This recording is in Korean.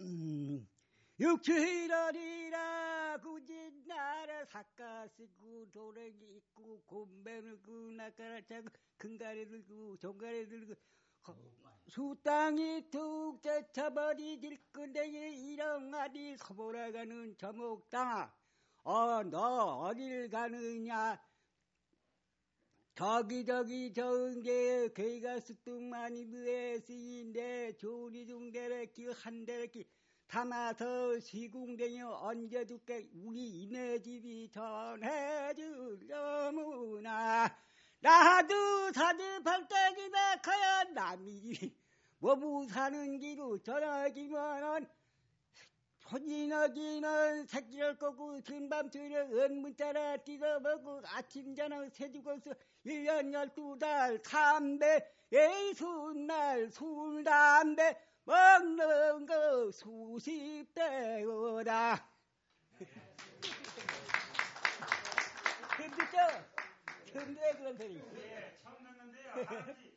육추히러리라 굳이 나라 삭가시고 도래기 있고 곰배를 그 나가라 차고 큰가래 들고 종가래 들고 수땅이 툭 젖혀버리질 건데 이렁아리 서보라가는 저목당아 너 어딜 가느냐 저기 저은게 개가 수뚱만이 무에시인데 조리중대래끼 한대래끼 담아서 시궁댕이 얹어줄게 우리 이매집이 전해주려무나 나도 사지 발대기나 커야 남이 뭐부 사는 기로 전화기면은 손이너기는 새끼를 꺾고 전밤중에 은문자라 뜯어먹고 아침 저녁 새죽어서 1년 12달 담배 예순날 술 담배 먹는 거 수십 대거다. 힘들죠? 힘들어 그런 소리. 예, 처음 듣는데요.